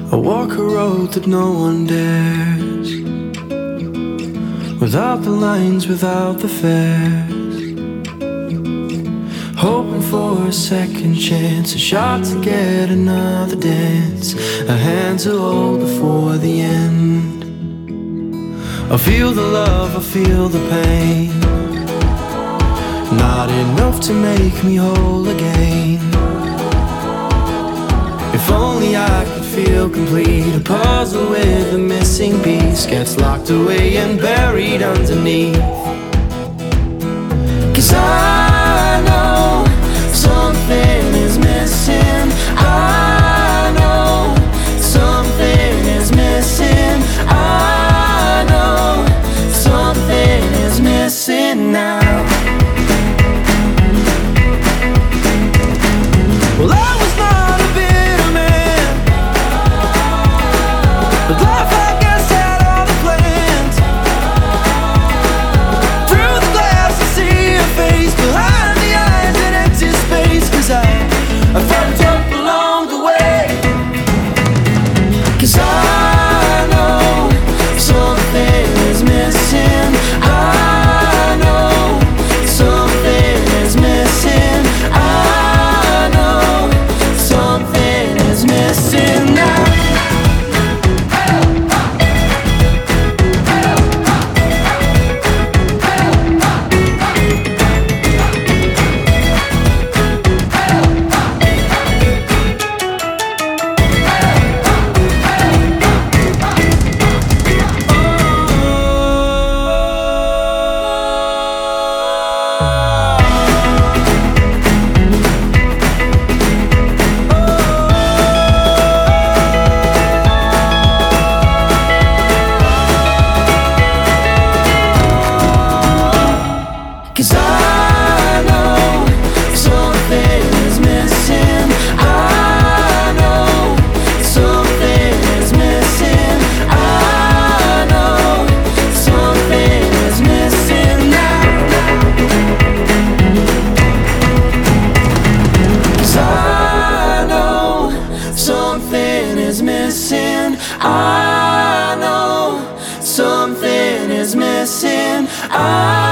I walk a road that no one dares, without the lines, without the fares, hoping for a second chance, a shot to get another dance, a hand to hold before the end. I feel the love, I feel the pain, not enough to make me whole again. If only I could feel complete, a puzzle with a missing piece gets locked away and buried underneath. 'Cause I know something is missing. I know something is missing. I know something is missing now. Well, I was not a bitter man, but life, I guess, had other plans. Through the glass I see your face, behind the eyes an empty space. 'Cause I fucked up along the way. 'Cause I know something is missing. I know something is missing. I know something is missing now. Cause I know something is missing. I know something is missing. I know something is missing now. Cause I know something is missing. I know something is missing.